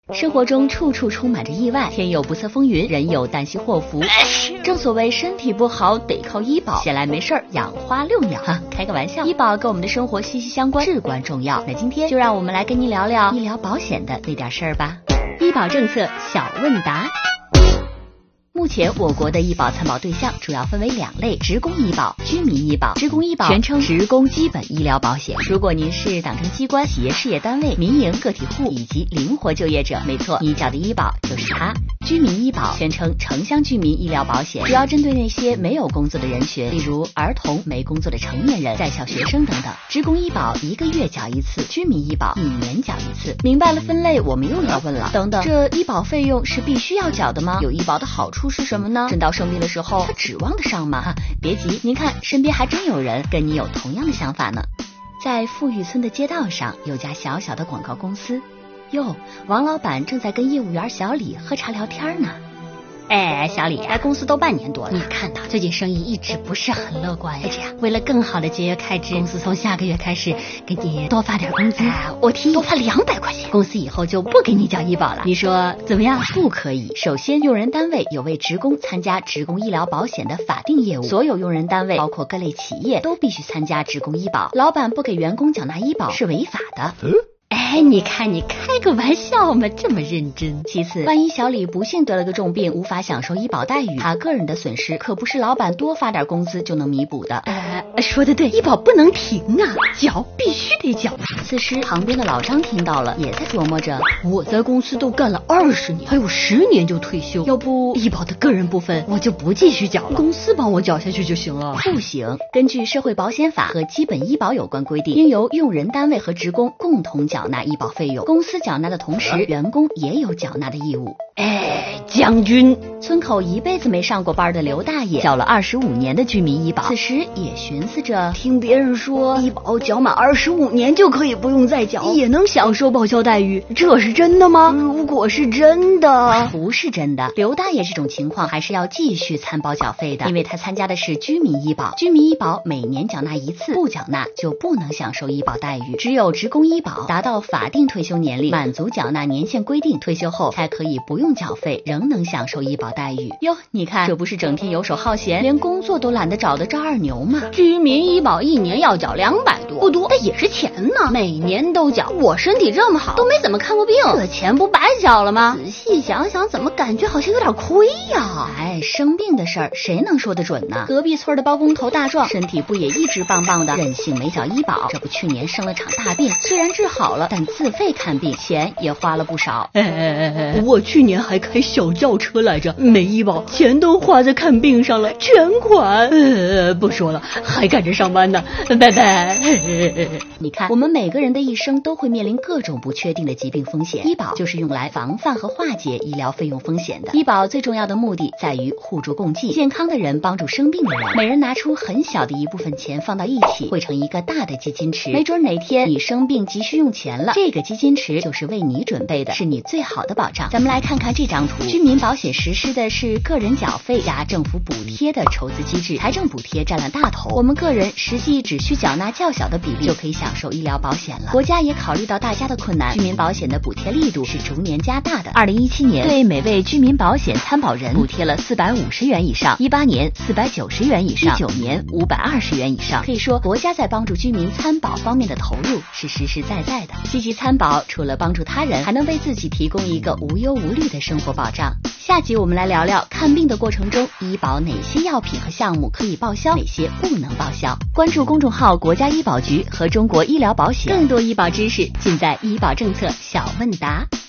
生活中处处充满着意外，天有不测风云，人有旦夕祸福。正所谓身体不好得靠医保，闲来没事养花6秒哈，开个玩笑，医保跟我们的生活息息相关，至关重要。那今天就让我们来跟您聊聊医疗保险的那点事儿吧。医保政策小问答。目前我国的医保参保对象主要分为2类：职工医保、居民医保。职工医保全称职工基本医疗保险。如果您是党政机关、企业事业单位、民营个体户以及灵活就业者，没错，你缴的医保就是它。居民医保全称城乡居民医疗保险，主要针对那些没有工作的人群，例如儿童、没工作的成年人、在校学生等等。职工医保1个月缴1次，居民医保1年缴1次。明白了分类，我们又要问了，等等，这医保费用是必须要缴的吗？有医保的好处是什么呢？真到生病的时候，他指望得上吗？别急，您看身边还真有人跟你有同样的想法呢。在富裕村的街道上，有家小小的广告公司。哟，王老板正在跟业务员小李喝茶聊天呢。 哎，小李，来公司都半年多了，你看他最近生意一直不是很乐观呀。为了更好的节约开支，公司从下个月开始给你多发点工资，我提议多发200块钱，公司以后就不给你缴医保了，你说怎么样？ 不可以。首先，用人单位有为职工参加职工医疗保险的法定业务，所有用人单位包括各类企业都必须参加职工医保，老板不给员工缴纳医保是违法的。 哎，你看你开个玩笑嘛，这么认真。 其次，万一小李不幸得了个重病，无法享受医保待遇，他个人的损失可不是老板多发点工资就能弥补的。 说得对，医保不能停啊，缴必须得缴。 此时旁边的老张听到了，也在琢磨着， 我在公司都干了20年，还有10年就退休，要不医保的个人部分我就不继续缴了，公司帮我缴下去就行了。 不行，根据社会保险法和基本医保有关规定，应由用人单位和职工共同缴纳医保费用，公司缴纳的同时，员工也有缴纳的义务。 将军， 村口一辈子没上过班的刘大爷缴了25年的居民医保，此时也寻思着， 听别人说医保缴满25年就可以不用再缴，也能享受报销待遇，这是真的吗？如果是真的， 不是真的。刘大爷这种情况还是要继续参保缴费的，因为他参加的是居民医保，居民医保每年缴纳1次，不缴纳就不能享受医保待遇。只有职工医保达到法定退休年龄，满足缴纳年限规定，退休后才可以不用缴费，仍能享受医保待遇。哟，你看这不是整天游手好闲，连工作都懒得找的赵二牛吗？ 居民医保1年要缴200多，不多，但也是钱呢，每年都缴。我身体这么好，都没怎么看过病，这钱不白缴了吗？仔细想想，怎么感觉好像有点亏呀？ 生病的事儿谁能说得准呢？隔壁村的包工头大壮身体不也一直棒棒的，任性没缴医保，这不去年生了场大病，虽然治好了，但自费看病钱也花了不少。 我去年还开小轿车来着，没医保，钱都花在看病上了，全款。不说了，还赶着上班呢，拜拜。 你看，我们每个人的一生都会面临各种不确定的疾病风险，医保就是用来防范和化解医疗费用风险的。医保最重要的目的在于互助共济，健康的人帮助生病的人，每人拿出很小的一部分钱放到一起，汇成一个大的基金池，没准哪天你生病急需用钱了，这个基金池就是为你准备的，是你最好的保障。咱们来看看这张图，居民保险实施的是个人缴费加政府补贴的筹资机制，财政补贴占了大头，我们个人实际只需缴纳较小的比例就可以享受医疗保险了。国家也考虑到大家的困难，居民保险的补贴力度是逐年加大的。2017年对每位居民保险参保人补贴了450元以上，18年490元以上，19年520元以上。可以说，国家在帮助居民参保方面的投入是实实在在的。积极参保，除了帮助他人，还能为自己提供一个无忧无虑的生活保障。下集我们来聊聊看病的过程中，医保哪些药品和项目可以报销，哪些不能报销。关注公众号国家医保局和中国医疗保险，更多医保知识尽在医保政策小问答。